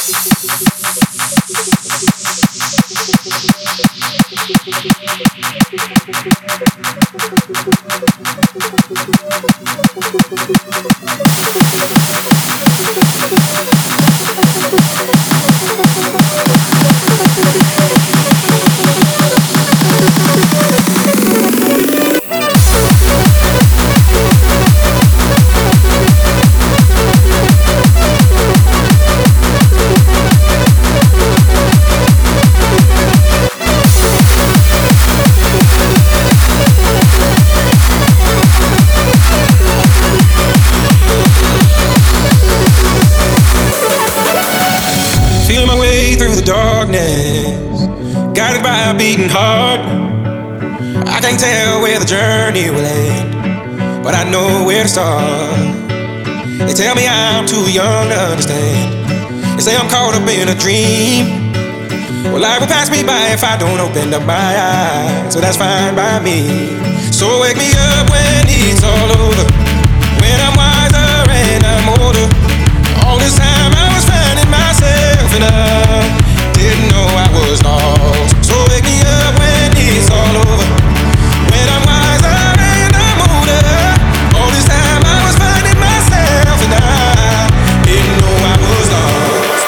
Guided by a beating heart, I can't tell where the journey will end, but I know where to start. They tell me I'm too young to understand. They say I'm caught up in a dream. Well, life will pass me by if I don't open up my eyes, so that's fine by me. So wake me up when it's all over, when I'm wiser and I'm older. All this time I was finding myself and I didn't know I was lost. So wake me up when it's all over, when I'm wiser and I'm older. All this time I was finding myself and I didn't know I was lost.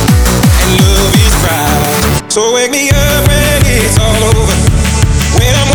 So wake me up when it's all over, when I'm